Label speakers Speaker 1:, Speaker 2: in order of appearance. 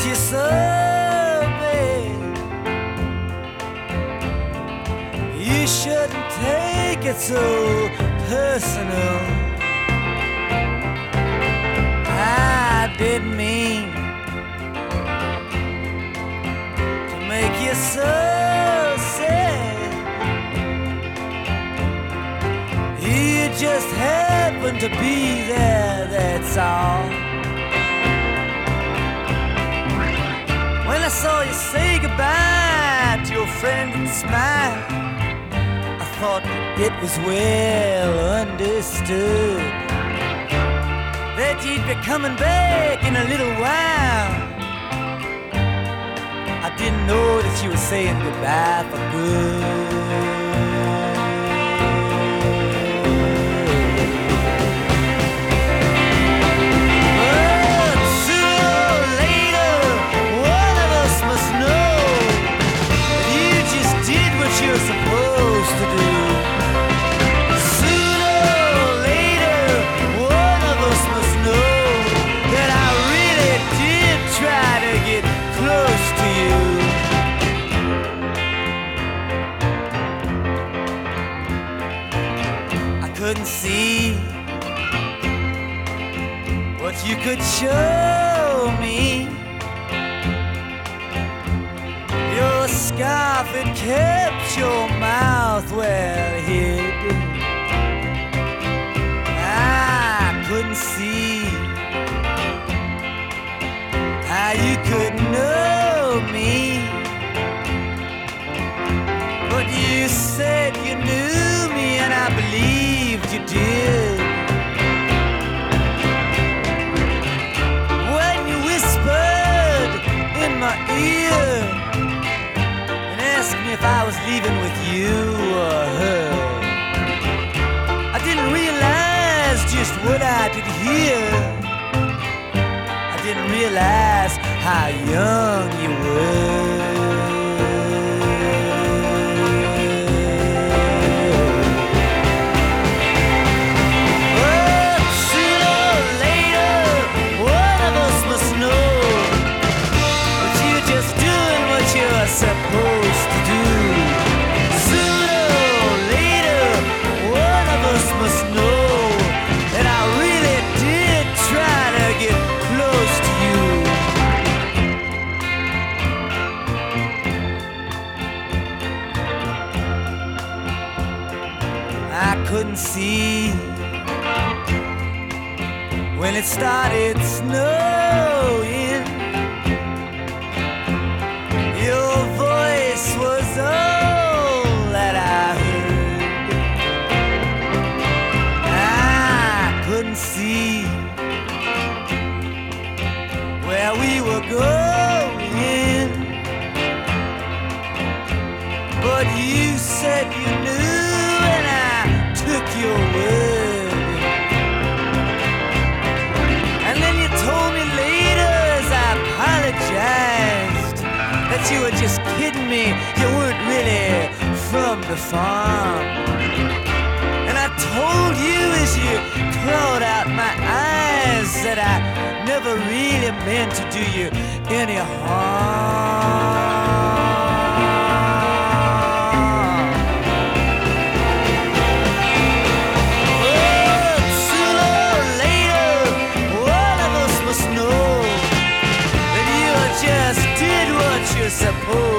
Speaker 1: you so bad. You shouldn't take it so personal. I didn't mean to make you so sad. You just happened to be there, that's all. When I saw you say goodbye to your friend and smile, I thought it was well understood that you'd be coming back in a little while. I didn't know that you were saying goodbye for good. Supposed to do. Sooner or later, one of us must know that I really did try to get close to you. I couldn't see what you could show me. Your scarf, it kept your mouth well hid. I couldn't see how you could know me, but you said you knew me and I believed you did. When you whispered in my ear, asked me if I was leaving with you or her, I didn't realize just what I did hear. I didn't realize how young you were. Oh, sooner or later, one of us must know that you're just doing what you're supposed to do. Sooner or later, one of us must know that I really did try to get close to you. I couldn't see when it started snowing. Your voice was all that I heard. I couldn't see where we were going, but you said you knew and I took your word. And then you told me later as I apologized that you were just kidding me, you weren't really from the farm. And I told you as you clawed out my eyes that I never really meant to do you any harm. Oh, sooner or later, one of us must know that you just did what you're supposed